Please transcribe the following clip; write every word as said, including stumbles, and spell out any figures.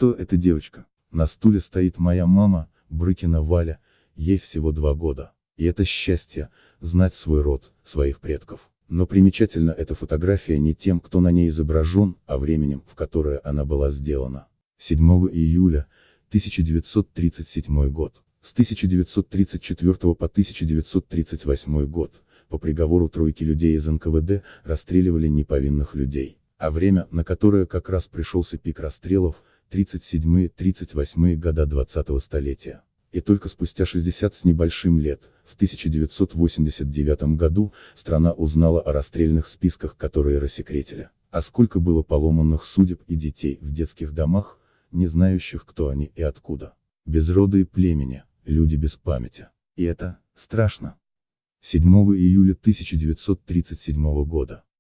Кто эта девочка? На стуле стоит моя мама, Брыкина Валя, ей всего два года. И это счастье, знать свой род, своих предков. Но примечательна эта фотография не тем, кто на ней изображен, а временем, в которое она была сделана. седьмого июля тысяча девятьсот тридцать седьмой год. С тысяча девятьсот тридцать четвёртого по тысяча девятьсот тридцать восьмой год, по приговору тройки людей из эн ка вэ дэ, расстреливали неповинных людей. А время, на которое как раз пришелся пик расстрелов, тридцать седьмые — тридцать восьмые года двадцатого столетия. И только спустя шестьдесят с небольшим лет, в тысяча девятьсот восемьдесят девятом году, страна узнала о расстрельных списках, которые рассекретили. А сколько было поломанных судеб и детей в детских домах, не знающих, кто они и откуда. Без рода и племени, люди без памяти. И это страшно. седьмого июля тысяча девятьсот тридцать седьмого года.